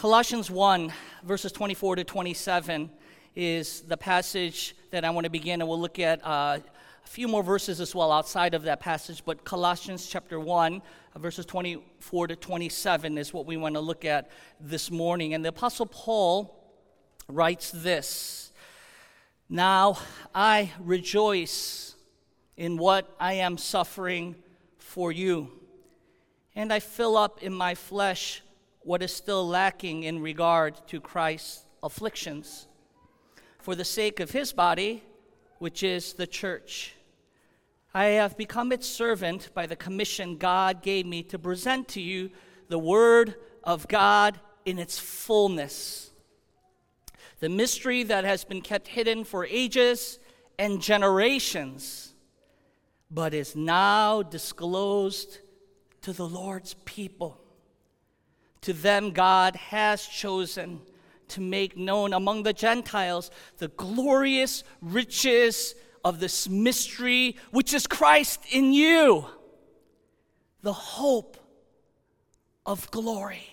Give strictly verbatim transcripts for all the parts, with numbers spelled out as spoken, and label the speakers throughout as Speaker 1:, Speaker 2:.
Speaker 1: Colossians one, verses twenty-four to twenty-seven is the passage that I want to begin, and we'll look at uh, a few more verses as well outside of that passage, but Colossians chapter one, uh, verses twenty-four to twenty-seven is what we want to look at this morning. And the Apostle Paul writes this: "Now I rejoice in what I am suffering for you, and I fill up in my flesh what is still lacking in regard to Christ's afflictions, for the sake of his body, which is the church. I have become its servant by the commission God gave me to present to you the word of God in its fullness, the mystery that has been kept hidden for ages and generations, but is now disclosed to the Lord's people. To them God has chosen to make known among the Gentiles the glorious riches of this mystery, which is Christ in you, the hope of glory."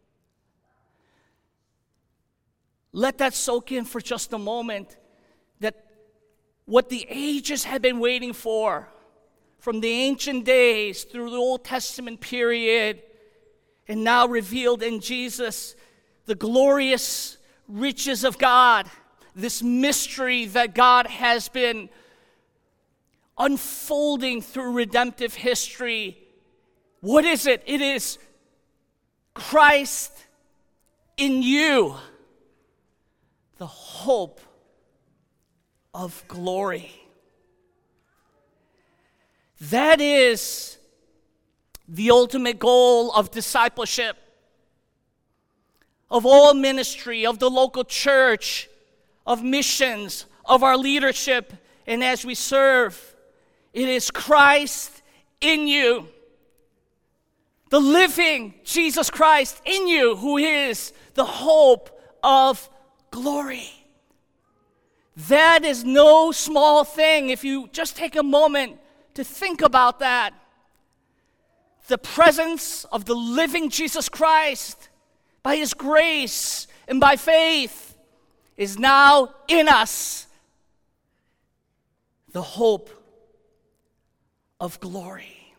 Speaker 1: Let that soak in for just a moment, that what the ages have been waiting for, from the ancient days through the Old Testament period, and now revealed in Jesus, the glorious riches of God, this mystery that God has been unfolding through redemptive history. What is it? It is Christ in you, the hope of glory. That is the ultimate goal of discipleship, of all ministry, of the local church, of missions, of our leadership, and as we serve. It is Christ in you, the living Jesus Christ in you, who is the hope of glory. That is no small thing if you just take a moment to think about that. The presence of the living Jesus Christ, by his grace and by faith, is now in us, the hope of glory.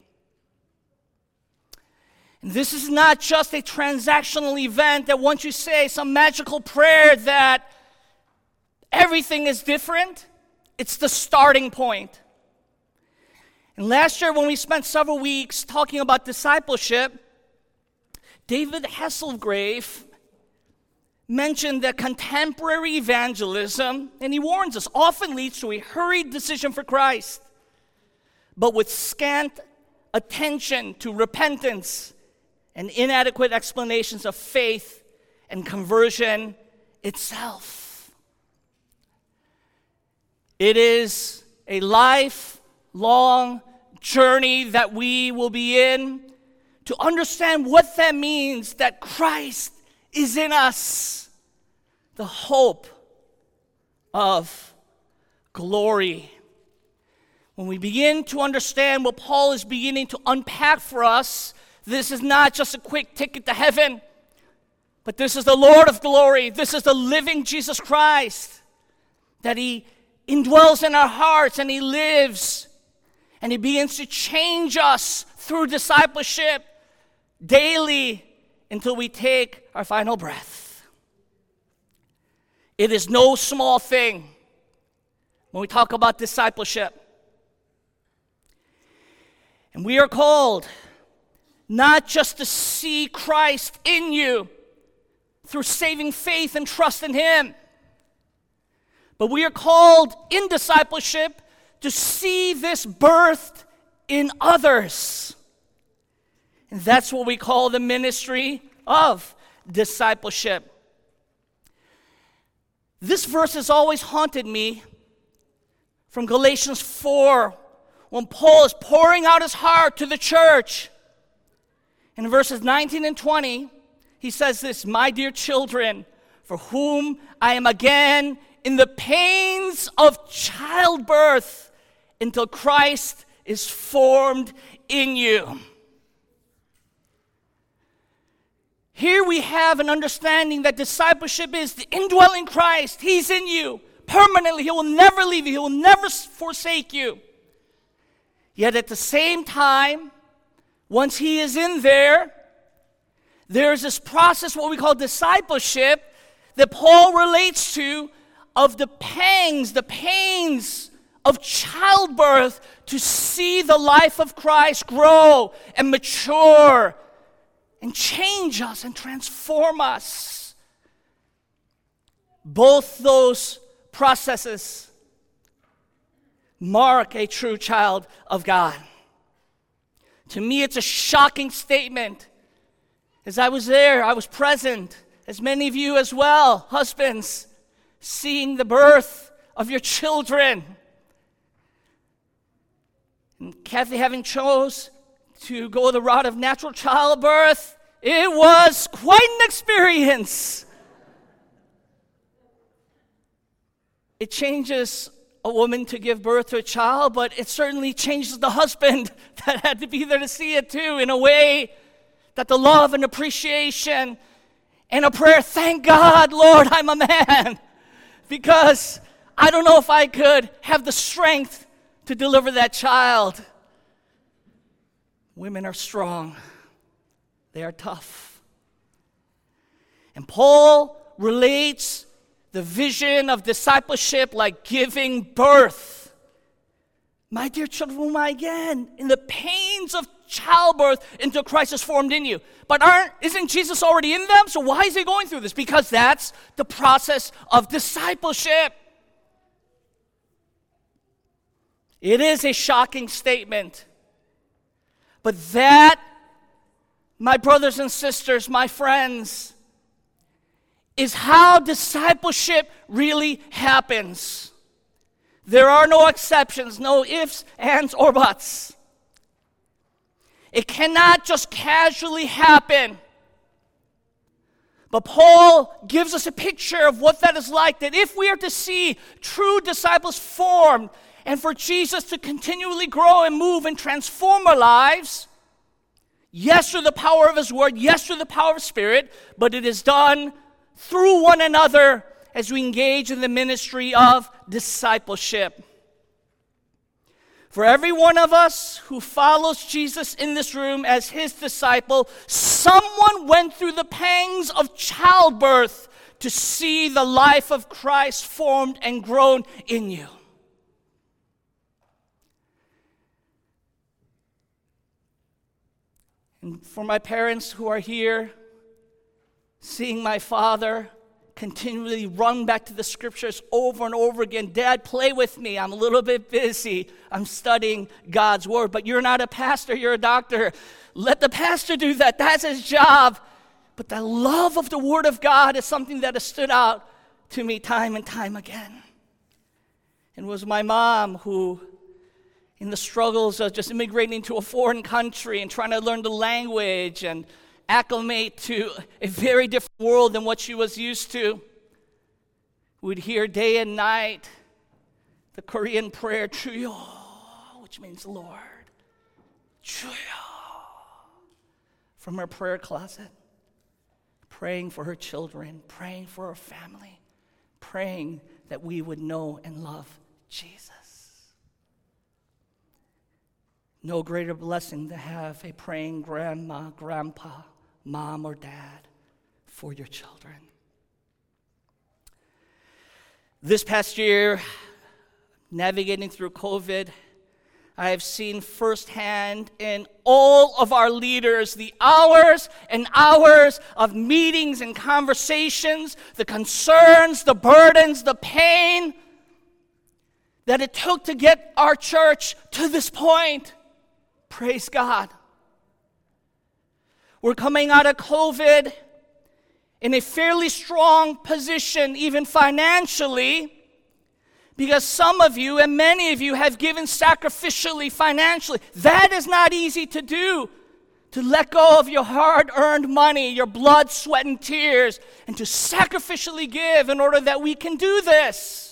Speaker 1: And this is not just a transactional event that once you say some magical prayer that everything is different. It's the starting point. And last year when we spent several weeks talking about discipleship, David Hasselgrave mentioned that contemporary evangelism, and he warns us, often leads to a hurried decision for Christ, but with scant attention to repentance and inadequate explanations of faith and conversion itself. It is a lifelong journey that we will be in to understand what that means, that Christ is in us, the hope of glory. When we begin to understand what Paul is beginning to unpack for us, this is not just a quick ticket to heaven, but this is the Lord of glory. This is the living Jesus Christ, that he indwells in our hearts and he lives, and he begins to change us through discipleship daily until we take our final breath. It is no small thing when we talk about discipleship. And we are called not just to see Christ in you through saving faith and trust in him, but we are called in discipleship to see this birthed in others. And that's what we call the ministry of discipleship. This verse has always haunted me from Galatians four, when Paul is pouring out his heart to the church. In verses nineteen and twenty, he says this: "My dear children, for whom I am again in the pains of childbirth until Christ is formed in you." Here we have an understanding that discipleship is the indwelling Christ. He's in you permanently. He will never leave you. He will never forsake you. Yet at the same time, once he is in there, there's this process, what we call discipleship, that Paul relates to, of the pangs, the pains of childbirth, to see the life of Christ grow and mature and change us and transform us. Both those processes mark a true child of God. To me, it's a shocking statement. As I was there, I was present, as many of you as well, husbands, seeing the birth of your children. And Kathy, having chose to go the route of natural childbirth, it was quite an experience. It changes a woman to give birth to a child, but it certainly changes the husband that had to be there to see it too, in a way that the love and appreciation and a prayer, thank God, Lord, I'm a man, because I don't know if I could have the strength to deliver that child. Women are strong. They are tough. And Paul relates the vision of discipleship like giving birth. My dear children, whom I again, in the pains of childbirth, until Christ is formed in you. But aren't, isn't Jesus already in them? So why is he going through this? Because that's the process of discipleship. It is a shocking statement. But that, my brothers and sisters, my friends, is how discipleship really happens. There are no exceptions, no ifs, ands, or buts. It cannot just casually happen. But Paul gives us a picture of what that is like, that if we are to see true disciples formed, and for Jesus to continually grow and move and transform our lives, yes, through the power of his word, yes, through the power of his spirit, but it is done through one another as we engage in the ministry of discipleship. For every one of us who follows Jesus in this room as his disciple, someone went through the pangs of childbirth to see the life of Christ formed and grown in you. And for my parents who are here, seeing my father continually run back to the scriptures over and over again. Dad, play with me. I'm a little bit busy. I'm studying God's word. But you're not a pastor, you're a doctor. Let the pastor do that. That's his job. But the love of the word of God is something that has stood out to me time and time again. And it was my mom who, in the struggles of just immigrating to a foreign country and trying to learn the language and acclimate to a very different world than what she was used to, would hear day and night the Korean prayer, Chuyo, which means Lord, Chuyo, from her prayer closet, praying for her children, praying for her family, praying that we would know and love Jesus. No greater blessing to have a praying grandma, grandpa, mom, or dad for your children. This past year, navigating through COVID, I have seen firsthand in all of our leaders the hours and hours of meetings and conversations, the concerns, the burdens, the pain that it took to get our church to this point. Praise God. We're coming out of COVID in a fairly strong position, even financially, because some of you and many of you have given sacrificially financially. That is not easy to do, to let go of your hard-earned money, your blood, sweat, and tears, and to sacrificially give in order that we can do this.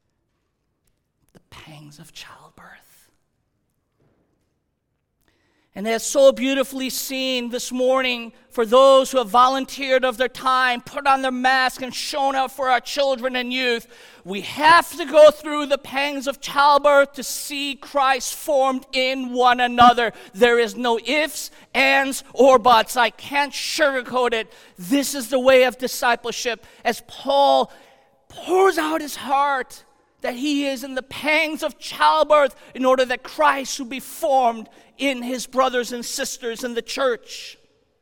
Speaker 1: The pangs of childbirth. And as so beautifully seen this morning, for those who have volunteered of their time, put on their mask, and shown up for our children and youth, we have to go through the pangs of childbirth to see Christ formed in one another. There is no ifs, ands, or buts. I can't sugarcoat it. This is the way of discipleship. As Paul pours out his heart that he is in the pangs of childbirth in order that Christ would be formed in his brothers and sisters in the church.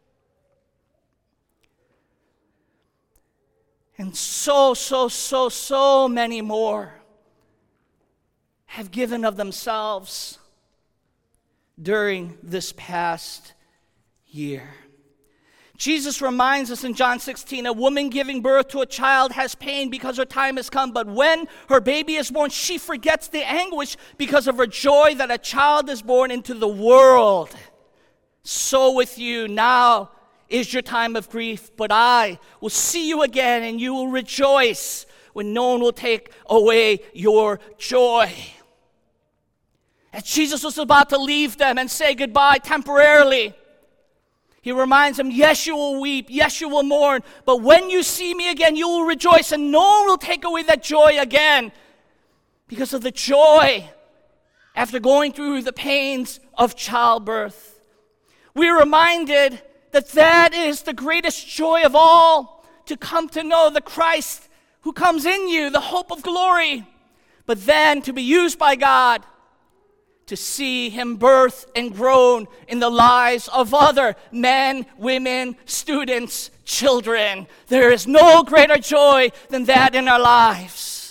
Speaker 1: And so, so, so, so many more have given of themselves during this past year. Jesus reminds us in John sixteen, a woman giving birth to a child has pain because her time has come, but when her baby is born, she forgets the anguish because of her joy that a child is born into the world. So with you, now is your time of grief, but I will see you again, and you will rejoice when no one will take away your joy. As Jesus was about to leave them and say goodbye temporarily, he reminds them, yes, you will weep, yes, you will mourn, but when you see me again, you will rejoice, and no one will take away that joy again, because of the joy after going through the pains of childbirth. We're reminded that that is the greatest joy of all, to come to know the Christ who comes in you, the hope of glory, but then to be used by God to see him birth and grown in the lives of other men, women, students, children. There is no greater joy than that in our lives.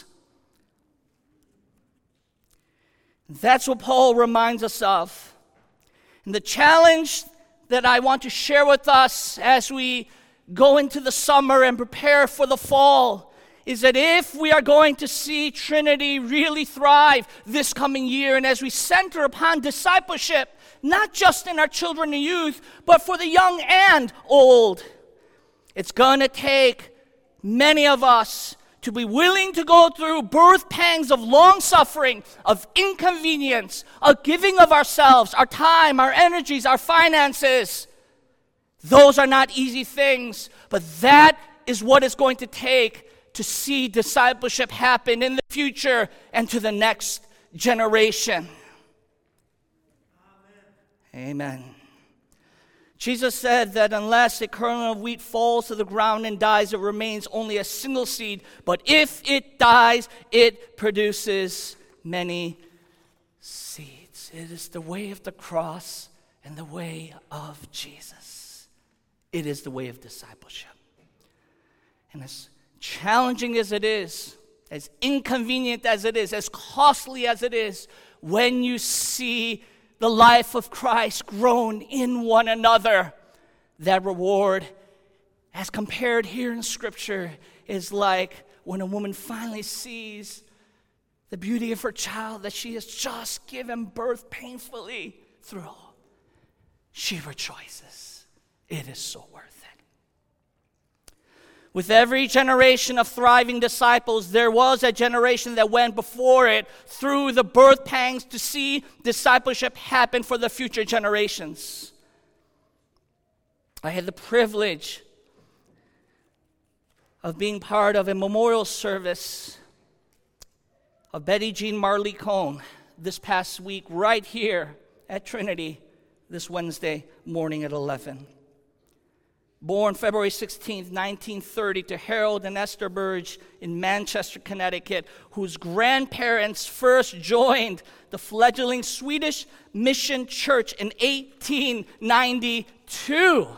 Speaker 1: That's what Paul reminds us of. And the challenge that I want to share with us as we go into the summer and prepare for the fall is that if we are going to see Trinity really thrive this coming year, and as we center upon discipleship, not just in our children and youth, but for the young and old, it's going to take many of us to be willing to go through birth pangs of long suffering, of inconvenience, of giving of ourselves, our time, our energies, our finances. Those are not easy things, but that is what it's going to take to see discipleship happen in the future and to the next generation. Amen. Amen. Jesus said that unless a kernel of wheat falls to the ground and dies, it remains only a single seed. But if it dies, it produces many seeds. It is the way of the cross and the way of Jesus. It is the way of discipleship. And as challenging as it is, as inconvenient as it is, as costly as it is, when you see the life of Christ grown in one another, that reward, as compared here in Scripture, is like when a woman finally sees the beauty of her child that she has just given birth painfully through. She rejoices. It is so worth it. With every generation of thriving disciples, there was a generation that went before it through the birth pangs to see discipleship happen for the future generations. I had the privilege of being part of a memorial service of Betty Jean Marley Cone this past week right here at Trinity this Wednesday morning at eleven. Born February sixteenth, nineteen thirty, to Harold and Esther Burge in Manchester, Connecticut, whose grandparents first joined the fledgling Swedish Mission Church in eighteen ninety-two.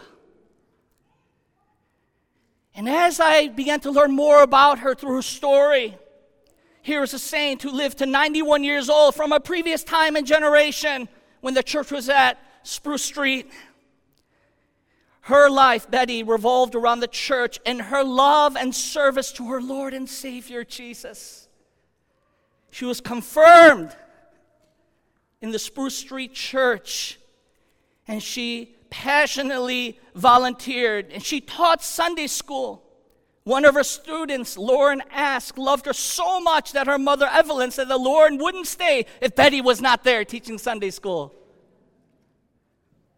Speaker 1: And as I began to learn more about her through her story, here is a saint who lived to ninety-one years old from a previous time and generation when the church was at Spruce Street. Her life, Betty, revolved around the church and her love and service to her Lord and Savior, Jesus. She was confirmed in the Spruce Street Church, and she passionately volunteered, and she taught Sunday school. One of her students, Lauren Ask, loved her so much that her mother, Evelyn, said that Lauren wouldn't stay if Betty was not there teaching Sunday school.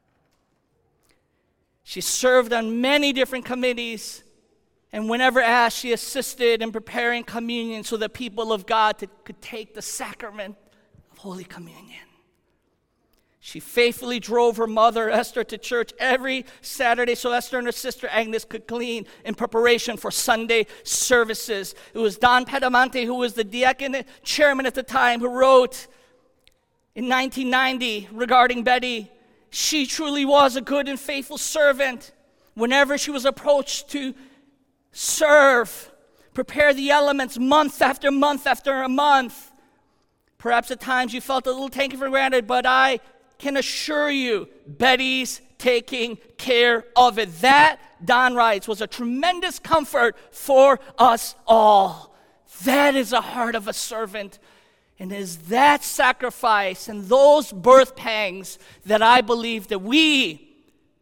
Speaker 1: She served on many different committees, and whenever asked, she assisted in preparing communion so the people of God to, could take the sacrament of Holy Communion. She faithfully drove her mother, Esther, to church every Saturday so Esther and her sister Agnes could clean in preparation for Sunday services. It was Don Pedamante, who was the diaconate chairman at the time, who wrote in nineteen ninety regarding Betty, she truly was a good and faithful servant. Whenever she was approached to serve, prepare the elements month after month after a month. Perhaps at times you felt a little taken for granted, but I can assure you, Betty's taking care of it. That, Don writes, was a tremendous comfort for us all. That is the heart of a servant. And it is that sacrifice and those birth pangs that I believe that we,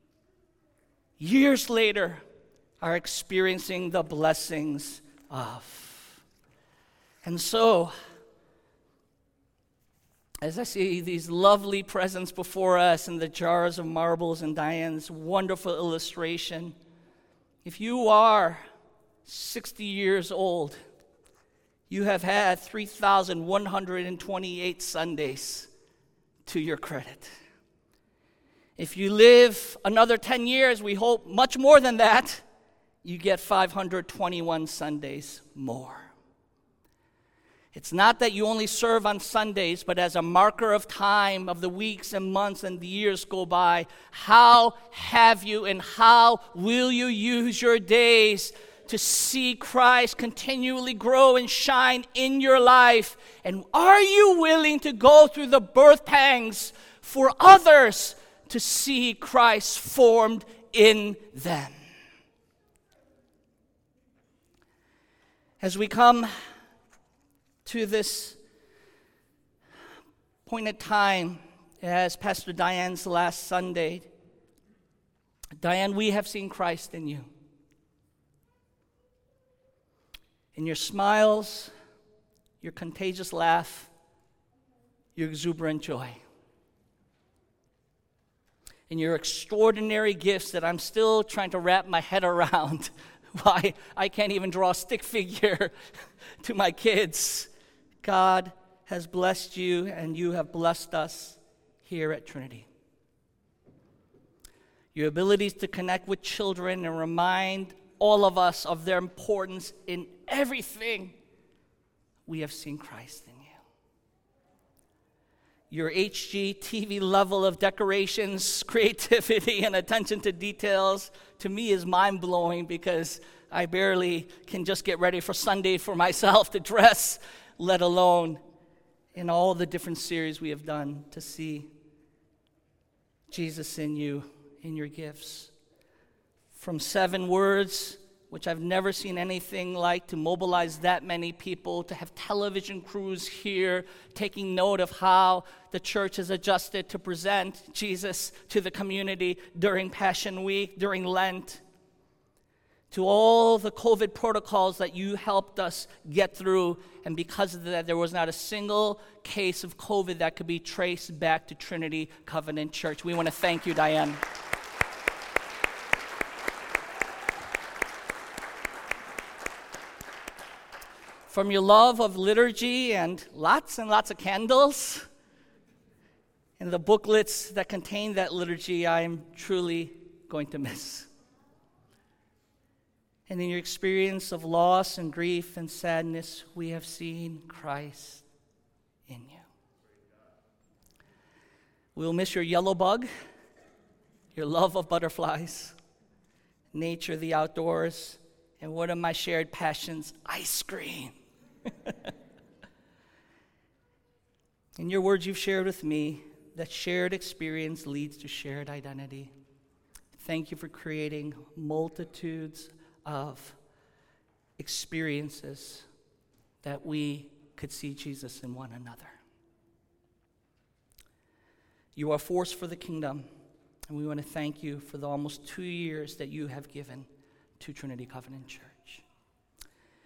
Speaker 1: years later, are experiencing the blessings of. And so, as I see these lovely presents before us and the jars of marbles and Diane's wonderful illustration, if you are sixty years old, you have had three thousand one hundred twenty-eight Sundays to your credit. If you live another ten years, we hope much more than that, you get five hundred twenty-one Sundays more. It's not that you only serve on Sundays, but as a marker of time of the weeks and months and the years go by, how have you and how will you use your days to see Christ continually grow and shine in your life? And are you willing to go through the birth pangs for others to see Christ formed in them? As we come to this pointed time, as Pastor Diane's last Sunday, Diane, we have seen Christ in you. In your smiles, your contagious laugh, your exuberant joy. In your extraordinary gifts that I'm still trying to wrap my head around. Why I can't even draw a stick figure to my kids. God has blessed you, and you have blessed us here at Trinity. Your abilities to connect with children and remind all of us of their importance in everything. We have seen Christ in you. Your H G T V level of decorations, creativity, and attention to details, to me, is mind-blowing because I barely can just get ready for Sunday for myself to dress, let alone in all the different series we have done to see Jesus in you, in your gifts. From seven words, which I've never seen anything like, to mobilize that many people, to have television crews here taking note of how the church has adjusted to present Jesus to the community during Passion Week, during Lent, to all the COVID protocols that you helped us get through, and because of that, there was not a single case of COVID that could be traced back to Trinity Covenant Church. We want to thank you, Diane. From your love of liturgy and lots and lots of candles, and the booklets that contain that liturgy, I am truly going to miss. And in your experience of loss and grief and sadness, we have seen Christ in you. We'll miss your yellow bug, your love of butterflies, nature, the outdoors, and one of my shared passions, ice cream. In your words you've shared with me, that shared experience leads to shared identity. Thank you for creating multitudes of experiences that we could see Jesus in one another. You are a force for the kingdom, and we want to thank you for the almost two years that you have given to Trinity Covenant Church.